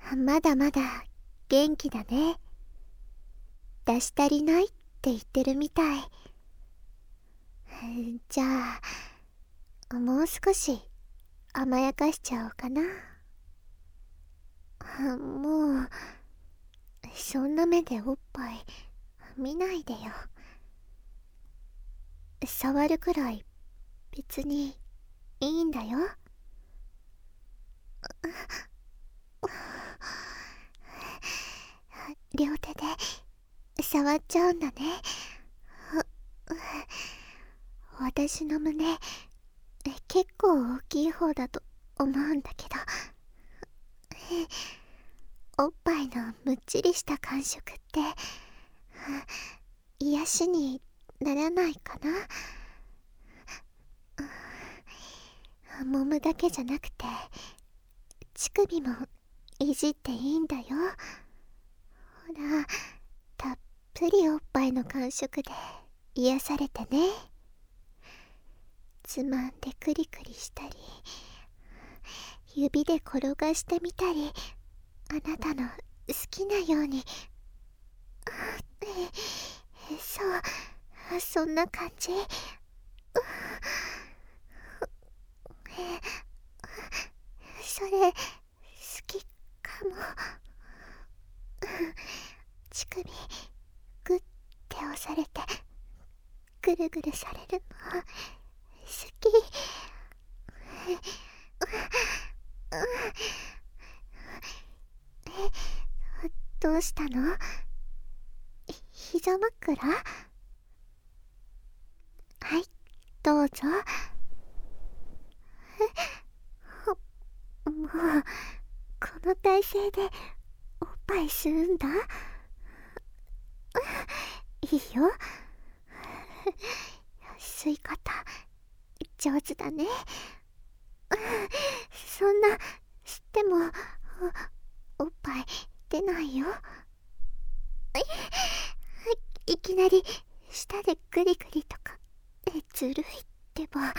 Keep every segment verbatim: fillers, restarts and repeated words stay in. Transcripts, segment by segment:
まだまだ元気だね。出し足りないって言ってるみたい。じゃあもう少し甘やかしちゃおうかな。もうそんな目でおっぱい見ないでよ。触るくらい別にいいんだよ。両手で触っちゃうんだね。私の胸結構大きい方だと思うんだけど、おっぱいのむっちりした感触って癒しにならないかな。揉むだけじゃなくて乳首もいじっていいんだよ。ほら、たっぷりおっぱいの感触で癒されてね。つまんでクリクリしたり、指で転がしてみたり、あなたの好きなように。そう、そんな感じ。それ好きかも。乳首グッて押されてぐるぐるされるの好き。え、どうしたの？膝枕？はい、どうぞ。もうこの体勢でおっぱい吸うんだ。いいよ。吸い方上手だね。そんな吸っても お, おっぱい出ないよ。いきなり舌でグリグリとかずるいってば。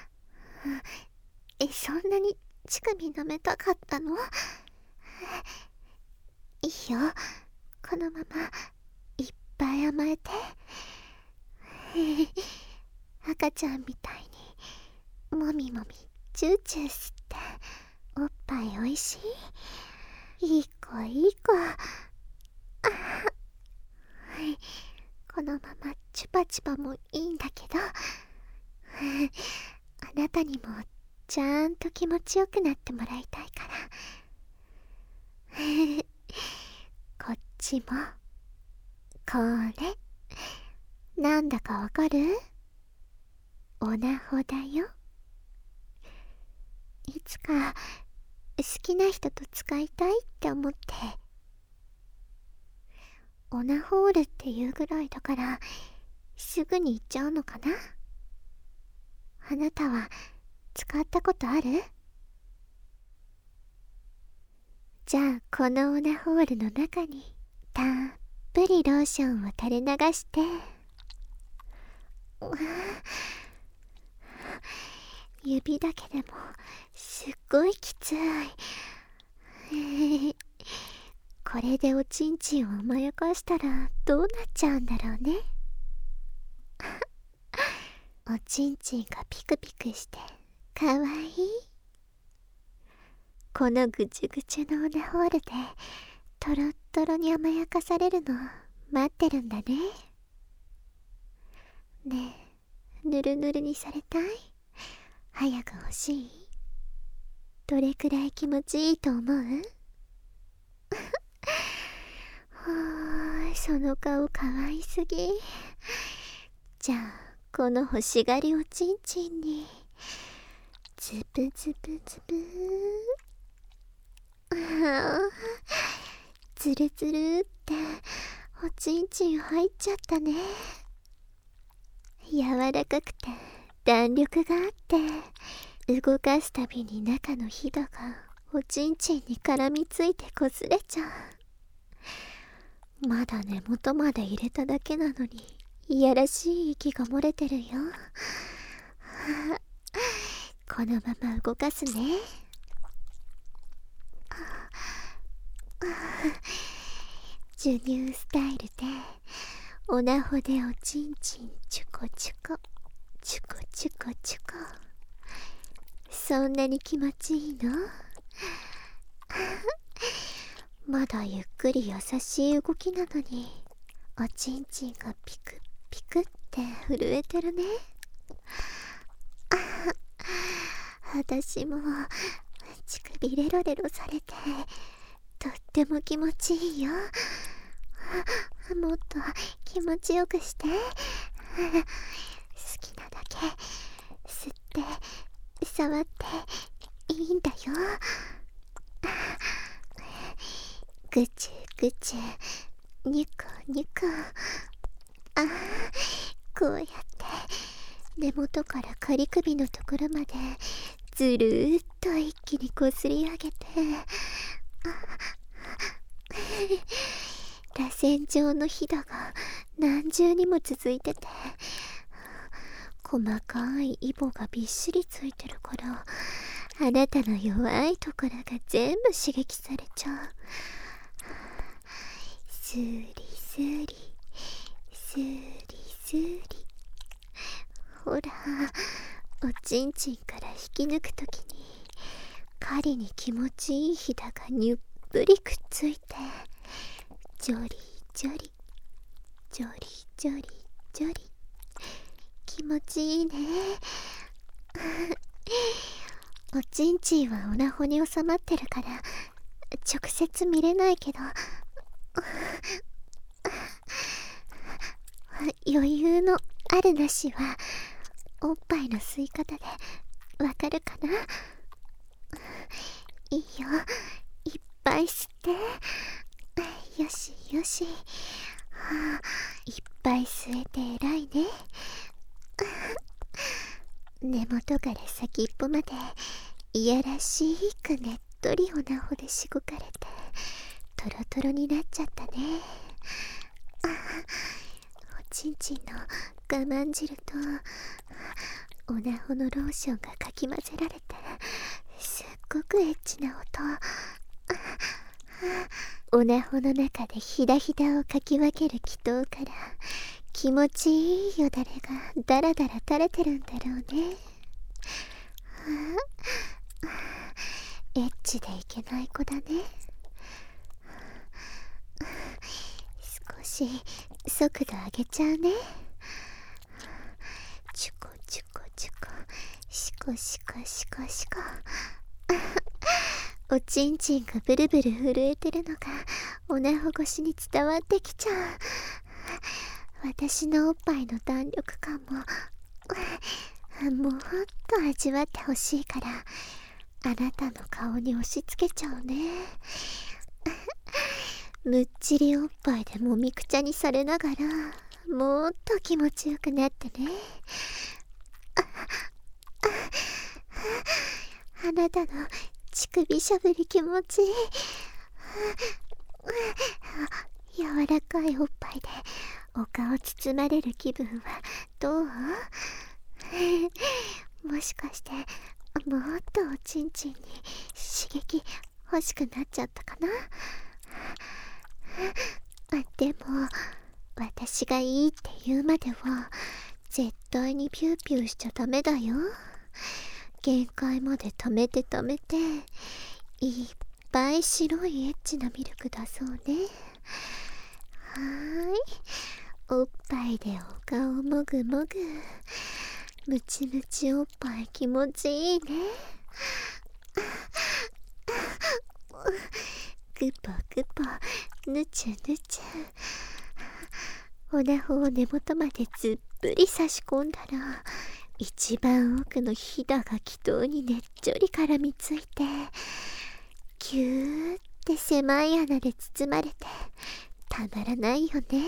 え、そんなに乳首舐めたかったの？いいよ、このままいっぱい甘えて。赤ちゃんみたいにもみもみチューチュー吸っておっぱいおいしい。いい子いい子。あこのままチュパチュパもいいんだけど、あなたにもちゃんと気持ちよくなってもらいたいから。こっちもこれなんだかわかる？オナホだよ。いつか好きな人と使いたいって思ってオナホールっていうぐらいだからすぐに行っちゃうのかな。あなたは使ったことある？じゃあこのオナホールの中にたっぷりローションを垂れ流して、指だけでもすっごいきつい。これでおちんちんを甘やかしたらどうなっちゃうんだろうね。おちんちんがピクピクしてかわいい。このぐちゅぐちゅのオナホールでトロットロに甘やかされるの待ってるんだね。ねえ、ぬるぬるにされたい？早く欲しい？どれくらい気持ちいいと思う？その顔かわいすぎ。じゃあこの欲しがりおちんちんにズブズブズブー。ズルズルっておちんちん入っちゃったね。柔らかくて弾力があって動かすたびに中のひだがおちんちんに絡みついてこすれちゃう。まだ根元まで入れただけなのにいやらしい息が漏れてるよ。このまま動かすね。 授乳スタイルでおなほでおちんちんチュコチュコチュコチュコチュコ。そんなに気持ちいいの？まだゆっくり優しい動きなのにおちんちんがピクピクって震えてるね。私も乳首レロレロされてとっても気持ちいいよ。もっと気持ちよくして。好きなだけ吸って触っていいんだよ。ぐちゅぐちゅニュコニュコ。ああ、こうやって根元から仮首のところまでずるーっと一気にこすり上げて、螺旋状のひだが何重にも続いてて、細かいイボがびっしりついてるから、あなたの弱いところが全部刺激されちゃう。スーリスーリスーリスーリ。ほら、おちんちんから引き抜くときに狩りに気持ちいいひだがにゅっぷりくっついて、ジョリジョリジョリジョリジョリ、気持ちいいね。おちんちんはおなほに収まってるから直接見れないけど、余裕のあるなしはおっぱいの吸い方でわかるかな？いいよ、いっぱい吸って。よしよし、はあ、いっぱい吸えて偉いね。根元から先っぽまでいやらしくねっとりおなほでしごかれてトロトロになっちゃったね。あ、おちんちんの我慢汁とおなほのローションがかき混ぜられてすっごくエッチな音。おなほの中でひだひだをかき分ける気筒から気持ちいいよだれがだらだら垂れてるんだろうね。エッチでいけない子だね。少し速度上げちゃうね。チュコチュコチュコ、シコシコシコシコ。おちんちんがブルブル震えてるのがおなほ越しに伝わってきちゃう。私のおっぱいの弾力感ももっと味わってほしいからあなたの顔に押し付けちゃうね。むっちりおっぱいでもみくちゃにされながらもっと気持ちよくなってね。あなたの乳首しゃぶり気持ちいい。柔らかいおっぱいでお顔包まれる気分はどう？もしかしてもっとおちんちんに刺激欲しくなっちゃったかな？でも私がいいって言うまでは絶対にピューピューしちゃダメだよ。限界まで溜めて溜めていっぱい白いエッチなミルク出そうね。はーい、おっぱいでお顔もぐもぐ、ムチムチおっぱい気持ちいいね。グポグポぬちゅぬちゅ、おなほを根元までずっぷり差し込んだら一番奥のひだが気筒にねっちょり絡みついてキューって狭い穴で包まれてたまらないよね。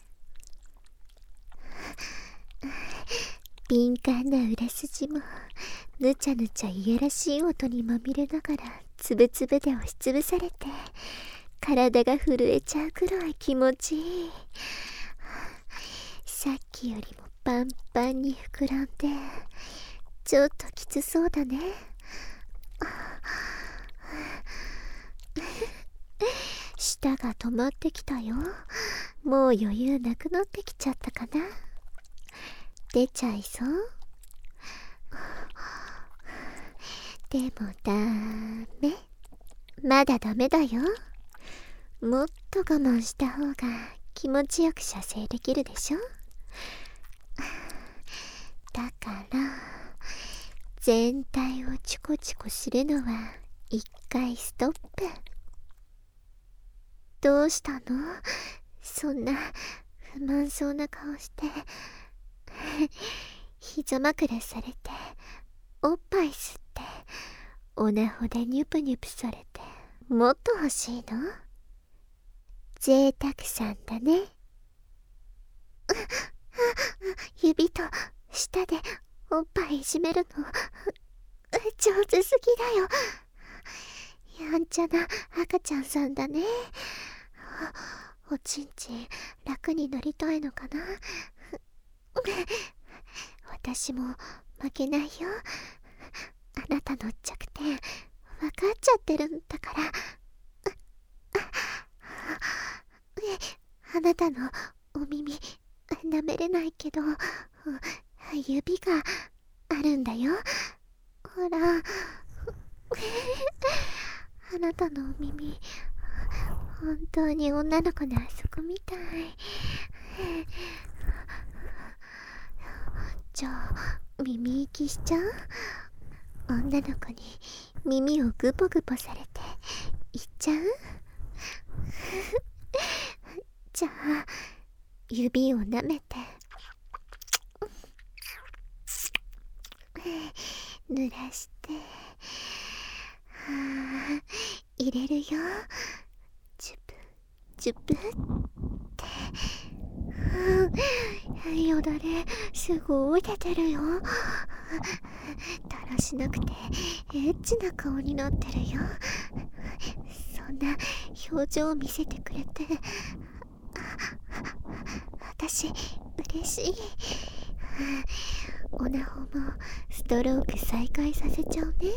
敏感な裏筋もぬちゃぬちゃいやらしい音にまみれながらつぶつぶで押しつぶされて体が震えちゃうくらい気持ちいい。さっきよりもパンパンに膨らんでちょっときつそうだね。 舌が止まってきたよ。もう余裕なくなってきちゃったかな。出ちゃいそう。でもダメ。まだダメだよ。もっと我慢した方が気持ちよく射精できるでしょ。だから全体をチコチコするのは一回ストップ。どうしたの？そんな不満そうな顔して。膝枕されておっぱい吸っておなほでニュプニュプされて、もっと欲しいの？贅沢さんだね。指と舌でおっぱいいじめるの上手すぎだよ。やんちゃな赤ちゃんさんだね。おちんちん楽になりたいのかな。私も負けないよ。あなたの弱点分かっちゃってるんだから。あなたのお耳舐めれないけど指があるんだよ。ほらあなたのお耳本当に女の子のあそこみたい。じゃあ耳息しちゃう？女の子に耳をグポグポされていっちゃう？じゃあ指を舐めて濡らしては入れるよ。ジュブジュブってよだれすごい出てるよ。だらしなくてエッチな顔になってるよ。そんな表情を見せてくれて私嬉しい。おなほもストローク再開させちゃうね。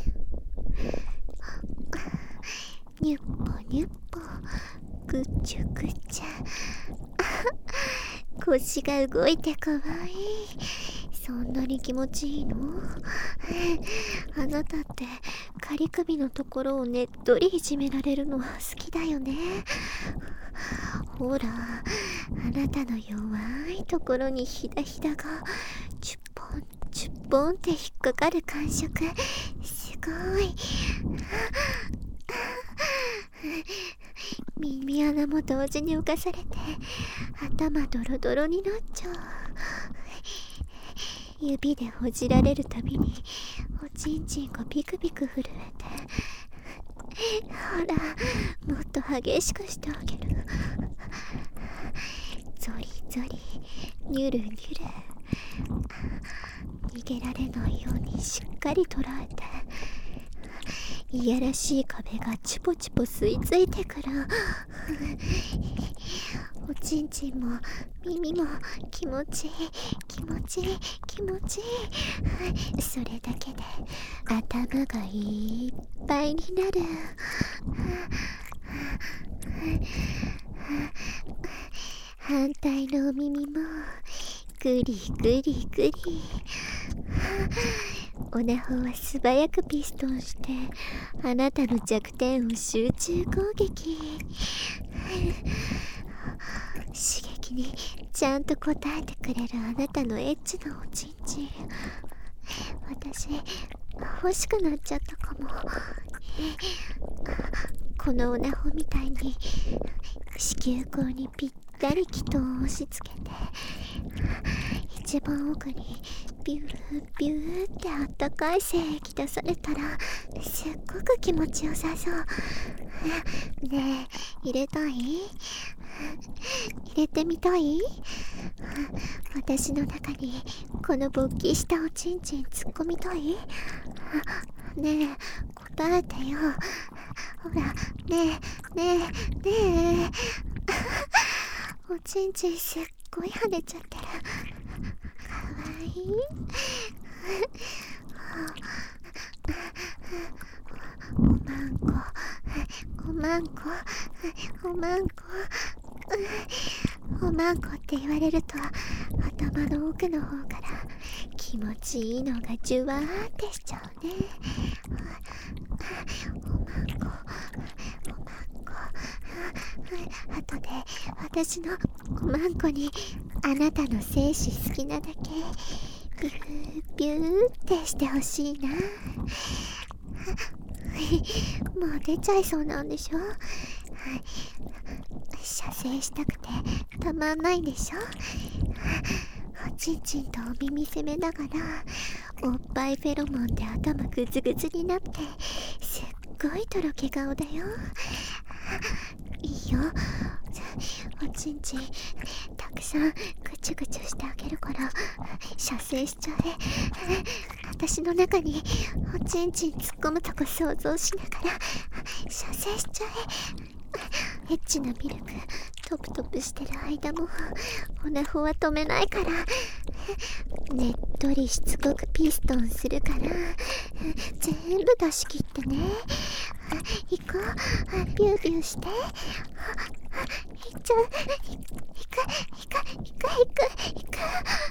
ニュッポニュッポぐっちゅぐっちゃ。腰が動いてかわいい。そんなに気持ちいいの？あなたって仮首のところをねっとりいじめられるのは好きだよね。ほらあなたの弱いところにひだひだがチュッポンチュッポンって引っかかる感触すごい。耳穴も同時に浮かされて頭ドロドロになっちゃう。指でほじられるたびにおちんちんがピクピク震えて、ほらもっと激しくしてあげる。ゾリゾリニュルニュル逃げられないようにしっかり捉えて、いやらしい壁がチポチポ吸い付いてくる。おちんちんも耳も気持ちいい気持ちいい気持ちいい。それだけで頭がいっぱいになる。反対のお耳もグリグリグリ。おなほは素早くピストンしてあなたの弱点を集中攻撃。刺激にちゃんと応えてくれるあなたのエッチなおちんちん、私欲しくなっちゃったかも。このおなほみたいに子宮口にぴったり気筒を押し付けて一番奥にビュービューってあったかい精液出されたらすっごく気持ちよさそう。ねえ入れたい？入れてみたい？私の中にこの勃起したおちんちん突っ込みたい？ねえ答えてよ。ほらねえねえねえおちんちんすっごい跳ねちゃってる。かわいい。おまんこおまんこおまんこ、おまんこって言われると頭の奥の方から気持ちいいのがじゅわーってしちゃうね。おまんこ、おまんこ、あとで私のおまんこにあなたの精子好きなだけビュービューってしてほしいな。もう出ちゃいそうなんでしょ。射精したくてたまんないでしょ。おちんちんとお耳攻めながらおっぱいフェロモンで頭グツグツになってすっごいとろけ顔だよ。いいよ、おちんちんたくさんぐちゅぐちゅしてあげるから射精しちゃえ。私の中におちんちん突っ込むとこ想像しながら射精しちゃえ。エッチなミルクトプトプしてる間もオナホは止めないから、ねっとりしつこくピストンするから全部出し切ってね。行こう、ビュービューして。行っちゃう、行く行く行く行く行く。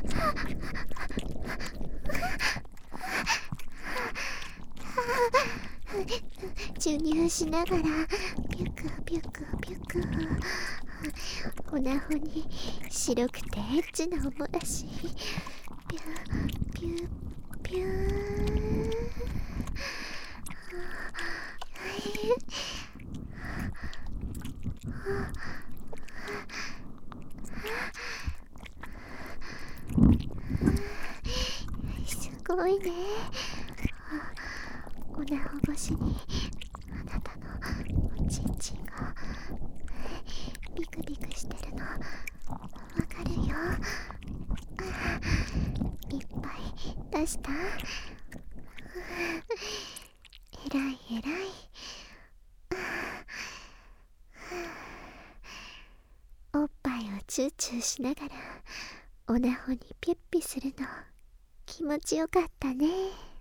授乳しながらビュクビュクビュク。オナホに白くてエッチなおもらしビュービュービュー。すごいね。オナホ越しにあなたのおちんちんがビクビクしてるのわかるよ。いっぱい出した。えらいえらい。おっぱいをチューチューしながらオナホにピュッピするの気持ちよかったね。